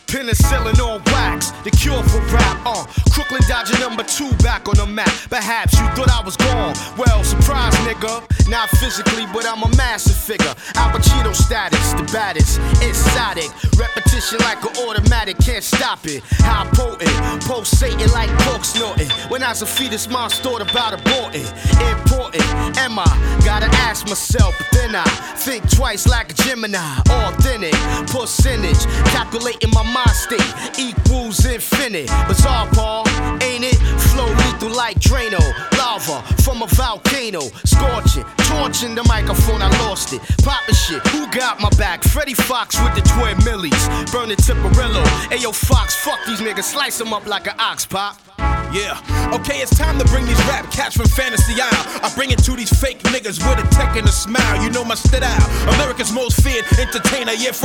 Penicillin on wax, the cure for rap. Crooklyn Dodger #2 back on the map. Perhaps you thought I was gone. Well, surprise, nigga. Not physically, but I'm a massive figure. Al Pacino status, the baddest, exotic. Repetition like an automatic, can't stop it. How potent, pulsating like coke snorting. When I was a fetus, mom's thought about aborting. Important, am I? Gotta ask myself, but then I think twice like a Gemini. Authentic, percentage, calculating my mind state equals infinite. Bizarre, Paul, ain't it? Flow lethal like Drano. Lava from a volcano, scorching, torching the microphone, I lost it. Poppin' shit, who got my back? Freddie Fox with the twin millies, burning Tipperillo. Ayo Fox, fuck these niggas, slice them up like an ox pop. Yeah, okay, it's time to bring these rap cats from Fantasy Isle. I bring it to these fake niggas with a tech and a smile. You know my style, America's most feared entertainer. Yeah, from